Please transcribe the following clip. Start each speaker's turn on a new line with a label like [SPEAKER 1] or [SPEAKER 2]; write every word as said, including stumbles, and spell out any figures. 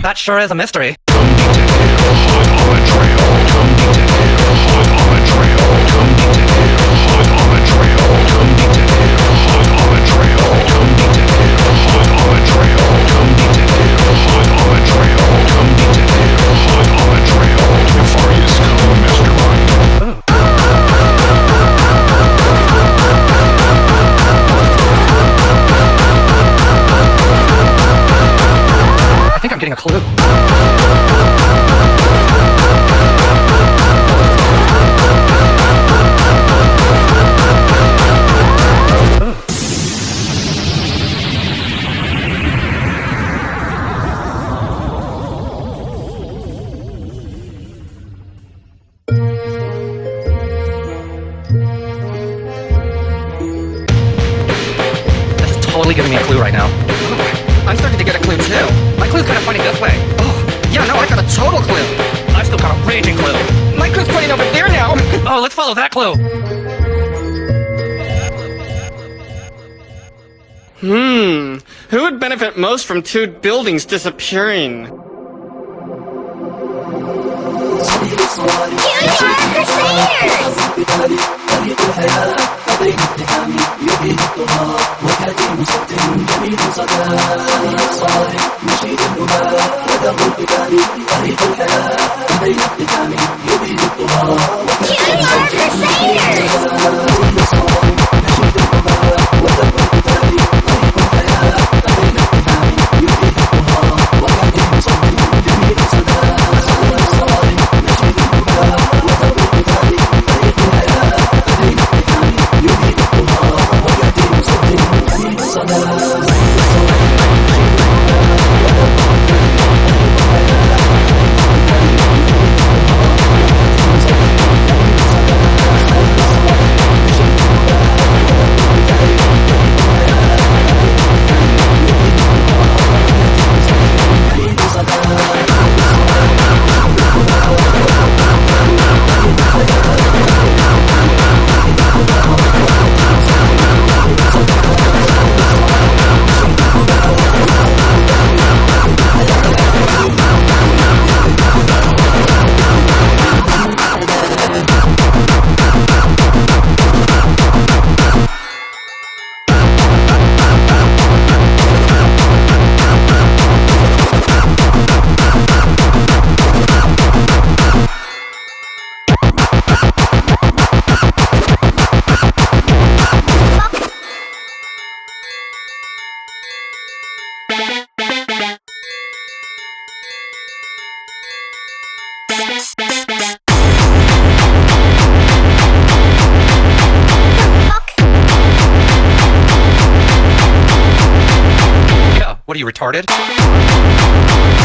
[SPEAKER 1] That sure is a mystery.
[SPEAKER 2] Come detective, hot on the trail. Come detective, hot on the trail. Come detective, hot on the trail. Come detective, hot on the trail. Come detective, hot on the trail. Come detective, hot on the trail. Come detective, hot on the trail. Nefarious come mastermind.
[SPEAKER 1] I think I'm getting a clue. This is totally giving me a clue right now. Oh, I'm starting to get a clue too. My clue's kind of pointing this way. Oh, yeah, no, I got a total clue. I've still got a raging clue. My clue's pointing over there now. Oh, let's follow that clue.
[SPEAKER 3] Hmm. Who would benefit most from two buildings disappearing?
[SPEAKER 1] Yeah, what are you, retarded?